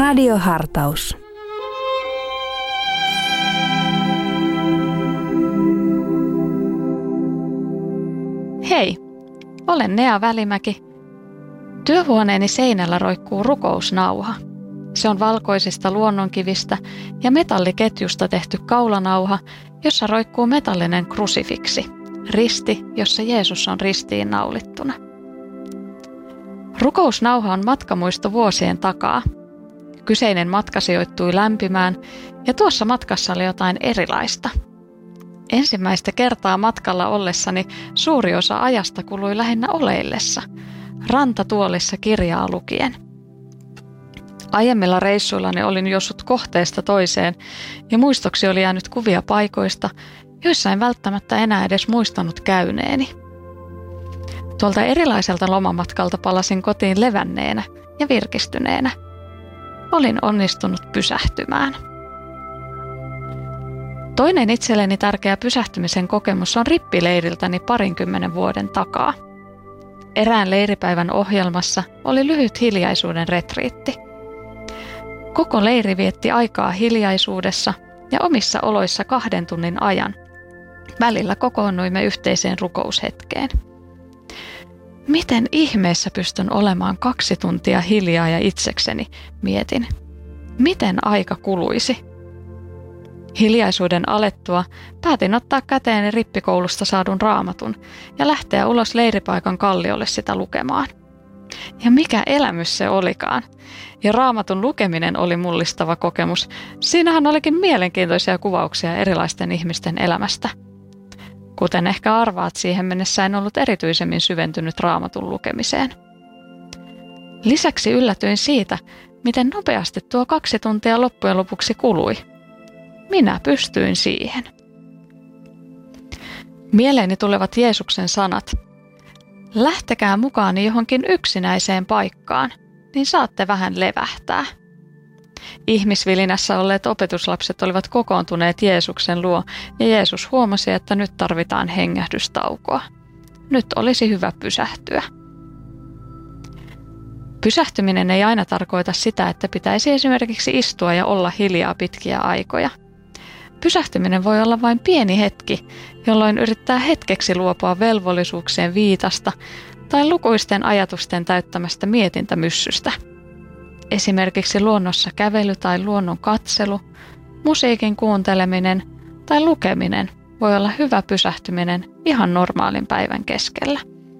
Radiohartaus. Hei, olen Nea Välimäki. Työhuoneeni seinällä roikkuu rukousnauha. Se on valkoisista luonnonkivistä ja metalliketjusta tehty kaulanauha, jossa roikkuu metallinen krusifiksi, risti, jossa Jeesus on ristiin naulittuna. Rukousnauha on matkamuisto vuosien takaa. Kyseinen matka sijoittui lämpimään ja tuossa matkassa oli jotain erilaista. Ensimmäistä kertaa matkalla ollessani suuri osa ajasta kului lähinnä oleillessa, rantatuolissa kirjaa lukien. Aiemmilla reissuillani olin juossut kohteesta toiseen ja muistoksi oli jäänyt kuvia paikoista, joissa en välttämättä enää edes muistanut käyneeni. Tuolta erilaiselta lomamatkalta palasin kotiin levänneenä ja virkistyneenä. Olin onnistunut pysähtymään. Toinen itselleni tärkeä pysähtymisen kokemus on rippileiriltäni 20 vuoden takaa. Erään leiripäivän ohjelmassa oli lyhyt hiljaisuuden retriitti. Koko leiri vietti aikaa hiljaisuudessa ja omissa oloissa 2 tunnin ajan. Välillä kokoonnuimme yhteiseen rukoushetkeen. Miten ihmeessä pystyn olemaan 2 tuntia hiljaa ja itsekseni, mietin. Miten aika kuluisi? Hiljaisuuden alettua päätin ottaa käteeni rippikoulusta saadun raamatun ja lähteä ulos leiripaikan kalliolle sitä lukemaan. Ja mikä elämys se olikaan. Ja raamatun lukeminen oli mullistava kokemus. Siinähän olikin mielenkiintoisia kuvauksia erilaisten ihmisten elämästä. Kuten ehkä arvaat, siihen mennessä en ollut erityisemmin syventynyt raamatun lukemiseen. Lisäksi yllätyin siitä, miten nopeasti tuo 2 tuntia loppujen lopuksi kului. Minä pystyin siihen. Mieleeni tulevat Jeesuksen sanat. Lähtekää mukaani johonkin yksinäiseen paikkaan, niin saatte vähän levähtää. Ihmisvilinässä olleet opetuslapset olivat kokoontuneet Jeesuksen luo ja Jeesus huomasi, että nyt tarvitaan hengähdystaukoa. Nyt olisi hyvä pysähtyä. Pysähtyminen ei aina tarkoita sitä, että pitäisi esimerkiksi istua ja olla hiljaa pitkiä aikoja. Pysähtyminen voi olla vain pieni hetki, jolloin yrittää hetkeksi luopua velvollisuuksien viitasta tai lukuisten ajatusten täyttämästä mietintämyssystä. Esimerkiksi luonnossa kävely tai luonnon katselu, musiikin kuunteleminen tai lukeminen voi olla hyvä pysähtyminen ihan normaalin päivän keskellä.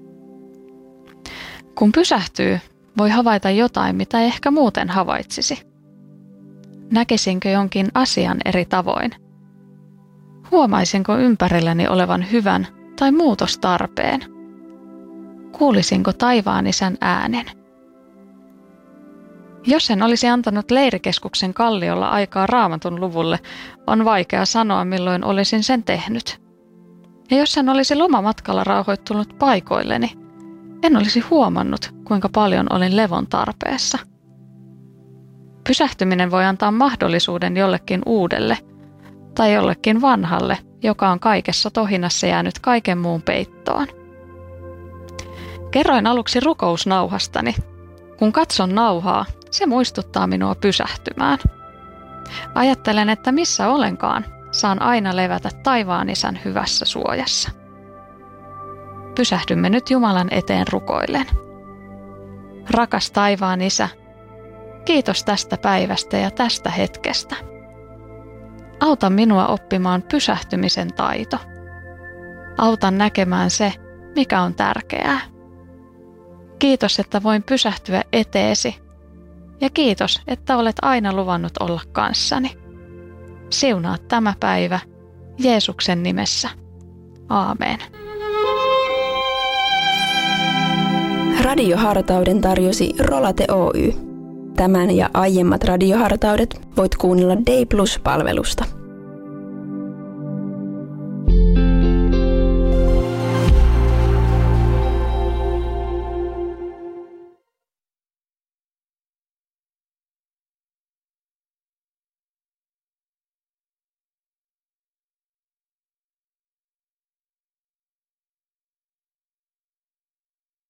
Kun pysähtyy, voi havaita jotain, mitä ei ehkä muuten havaitsisi. Näkisinkö jonkin asian eri tavoin? Huomaisinko ympärilläni olevan hyvän tai muutostarpeen? Kuulisinko taivaan isän äänen? Jos en olisi antanut leirikeskuksen kalliolla aikaa raamatun luvulle, on vaikea sanoa milloin olisin sen tehnyt. Ja jos en olisi lomamatkalla rauhoittunut paikoilleni, en olisi huomannut, kuinka paljon olin levon tarpeessa. Pysähtyminen voi antaa mahdollisuuden jollekin uudelle tai jollekin vanhalle, joka on kaikessa tohinassa jäänyt kaiken muun peittoon. Kerroin aluksi rukousnauhastani. Kun katson nauhaa, se muistuttaa minua pysähtymään. Ajattelen, että missä olenkaan, saan aina levätä taivaan isän hyvässä suojassa. Pysähdymme nyt Jumalan eteen rukoillen. Rakas taivaan isä, kiitos tästä päivästä ja tästä hetkestä. Auta minua oppimaan pysähtymisen taito. Auta näkemään se, mikä on tärkeää. Kiitos, että voin pysähtyä eteesi. Ja kiitos, että olet aina luvannut olla kanssani. Siunaa tämä päivä Jeesuksen nimessä. Aamen. Radiohartauden tarjosi Rolate Oy. Tämän ja aiemmat radiohartaudet voit kuunnella Day Plus-palvelusta.